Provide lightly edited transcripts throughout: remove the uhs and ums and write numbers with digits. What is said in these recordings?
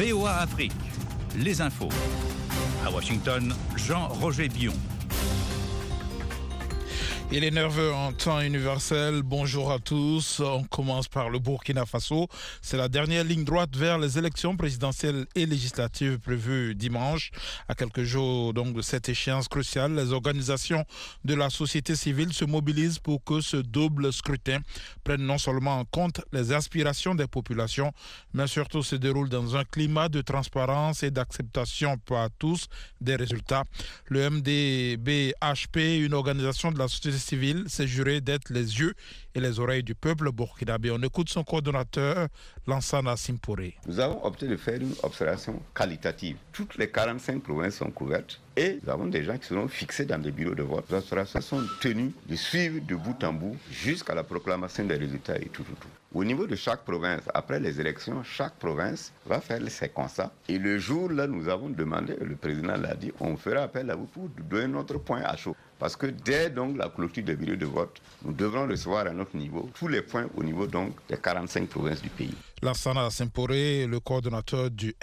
VOA Afrique, les infos. À Washington, Jean-Roger Bion. Il est nerveux en temps universel. Bonjour à tous. On commence par le Burkina Faso. C'est la dernière ligne droite vers les élections présidentielles et législatives prévues dimanche. À quelques jours donc de cette échéance cruciale, les organisations de la société civile se mobilisent pour que ce double scrutin prenne non seulement en compte les aspirations des populations, mais surtout se déroule dans un climat de transparence et d'acceptation par tous des résultats. Le MDBHP, une organisation de la société civile, s'est juré d'être les yeux et les oreilles du peuple burkinabé. On écoute son coordonnateur, Lansana Simporé. Nous avons opté de faire une observation qualitative. Toutes les 45 provinces sont couvertes et nous avons des gens qui seront fixés dans des bureaux de vote. Les observations sont tenues de suivre de bout en bout jusqu'à la proclamation des résultats et tout. Au niveau de chaque province, après les élections, chaque province va faire ses constats. Et le jour là, nous avons demandé, le président l'a dit, on fera appel à vous pour donner notre point à chaud. Parce que dès donc la clôture des bureaux de vote, nous devrons recevoir à notre niveau tous les points au niveau donc des 45 provinces du pays. Lansana Simporé, le coordonnateur du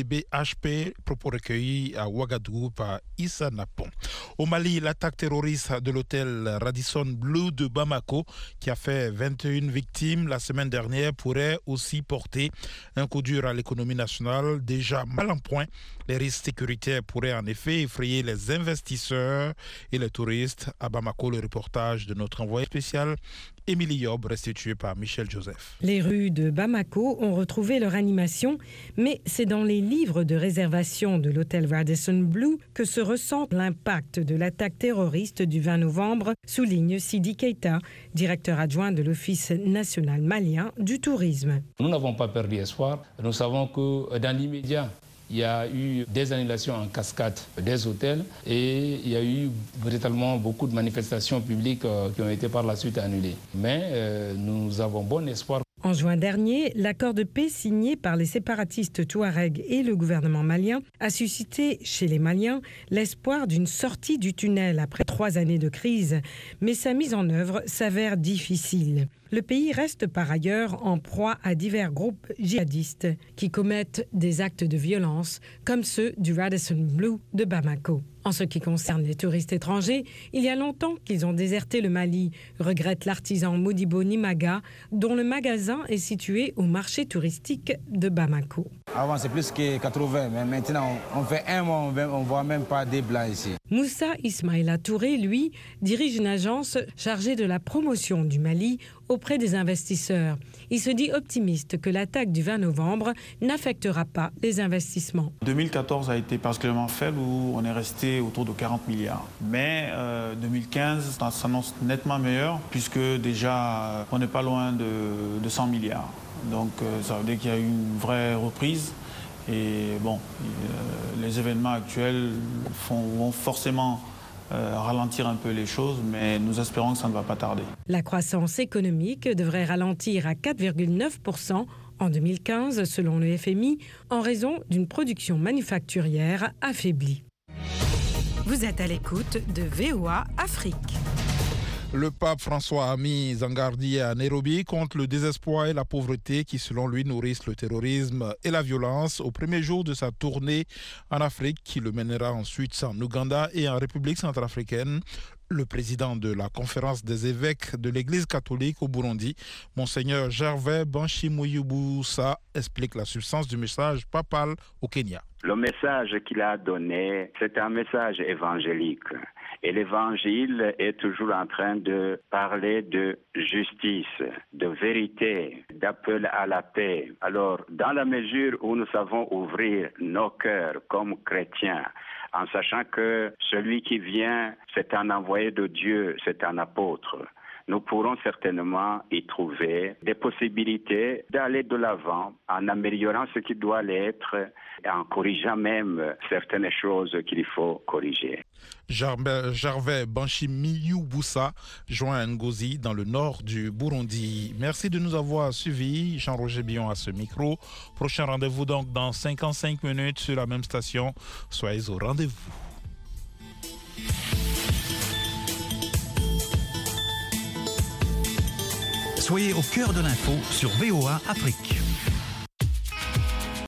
MDBHP, propos recueillis à Ouagadougou par Issa Napon. Au Mali, l'attaque terroriste de l'hôtel Radisson Blu de Bamako, qui a fait 21 victimes la semaine dernière, pourrait aussi porter un coup dur à l'économie nationale, déjà mal en point. Les risques sécuritaires pourraient en effet effrayer les investisseurs et les touristes. À Bamako, le reportage de notre envoyé spécial, Émilie Yob, restitué par Michel Joseph. Les rues de Bamako ont retrouvé leur animation, mais c'est dans les livres de réservation de l'hôtel Radisson Blu que se ressent l'impact de l'attaque terroriste du 20 novembre, souligne Sidi Keita, directeur adjoint de l'Office national malien du tourisme. Nous n'avons pas perdu espoir. Nous savons que dans l'immédiat, il y a eu des annulations en cascade des hôtels et il y a eu véritablement beaucoup de manifestations publiques qui ont été par la suite annulées. Mais nous avons bon espoir. En juin dernier, l'accord de paix signé par les séparatistes touaregs et le gouvernement malien a suscité chez les Maliens l'espoir d'une sortie du tunnel après 3 années de crise, mais sa mise en œuvre s'avère difficile. Le pays reste par ailleurs en proie à divers groupes djihadistes qui commettent des actes de violence comme ceux du Radisson Blu de Bamako. En ce qui concerne les touristes étrangers, il y a longtemps qu'ils ont déserté le Mali, regrette l'artisan Modibo Nimaga, dont le magasin est situé au marché touristique de Bamako. Avant, c'est plus que 80, mais maintenant, on fait un mois, on ne voit même pas des blancs ici. Moussa Ismaïla Touré, lui, dirige une agence chargée de la promotion du Mali auprès des investisseurs. Il se dit optimiste que l'attaque du 20 novembre n'affectera pas les investissements. 2014 a été particulièrement faible où on est resté autour de 40 milliards. Mais 2015 s'annonce nettement meilleur puisque déjà on n'est pas loin de 100 milliards. Donc ça veut dire qu'il y a eu une vraie reprise. Et bon, les événements actuels vont forcément ralentir un peu les choses, mais nous espérons que ça ne va pas tarder. La croissance économique devrait ralentir à 4,9% en 2015, selon le FMI, en raison d'une production manufacturière affaiblie. Vous êtes à l'écoute de VOA Afrique. Le pape François a mis en garde hier à Nairobi contre le désespoir et la pauvreté qui, selon lui, nourrissent le terrorisme et la violence au premier jour de sa tournée en Afrique qui le mènera ensuite en Ouganda et en République centrafricaine. Le président de la conférence des évêques de l'Église catholique au Burundi, Monseigneur Gervais Banshimuyubusa, explique la substance du message papal au Kenya. Le message qu'il a donné, c'est un message évangélique. Et l'évangile est toujours en train de parler de justice, de vérité, d'appel à la paix. Alors, dans la mesure où nous savons ouvrir nos cœurs comme chrétiens, en sachant que celui qui vient, c'est un envoyé de Dieu, c'est un apôtre, nous pourrons certainement y trouver des possibilités d'aller de l'avant en améliorant ce qui doit l'être et en corrigeant même certaines choses qu'il faut corriger. Gervais Banshimiyubusa joint à Ngozi dans le nord du Burundi. Merci de nous avoir suivis. Jean-Roger Bion à ce micro. Prochain rendez-vous donc dans 55 minutes sur la même station. Soyez au rendez-vous. Soyez au cœur de l'info sur VOA Afrique.